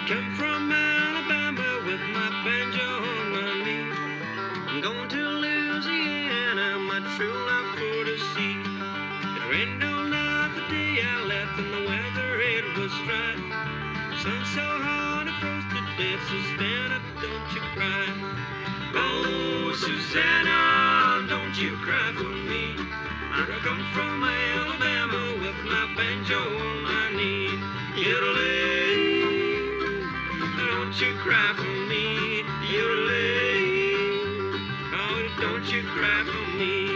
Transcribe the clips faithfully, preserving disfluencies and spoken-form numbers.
Come from Alabama with my banjo on my knee. I'm going to Louisiana, my true love for to see. It rained all night the day I left and the weather it was dry. Sun so hot it froze to death, Susanna, don't you cry. Oh, Susanna, don't you cry for me. I come from Alabama with my banjo on my knee. Yodelay, don't you cry for me. Yodelay, oh, don't you cry for me.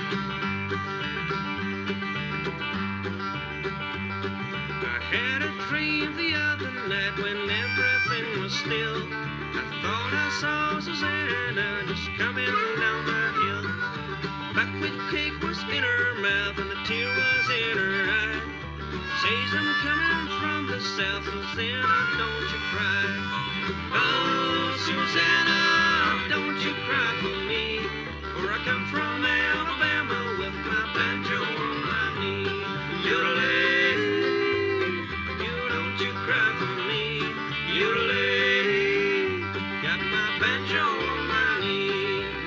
I had a dream the other night when everything was still. I thought I saw Susanna just coming down the hill. Buckwheat cake was in her mouth and a tear was in her eye. Says I'm coming from the south, Susanna, don't you cry. Oh, Susanna, don't you cry for me. For I come from Alabama with my banjo on my knee. Yodelay, you don't you cry for me. Yodelay, got my banjo on my knee.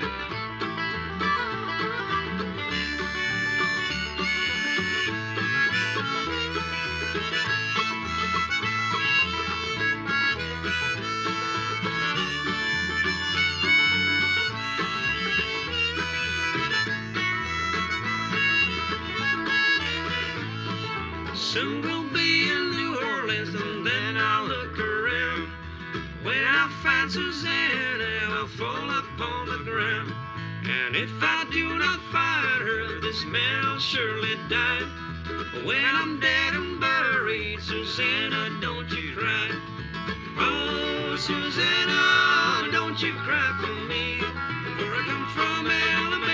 Soon we'll be in New Orleans and then I'll look around. When I find Susanna, I'll fall upon the ground. And if I do not find her, this man will surely die. When I'm dead and buried, Susanna, don't you cry. Oh, Susanna, don't you cry for me. For I come from Alabama.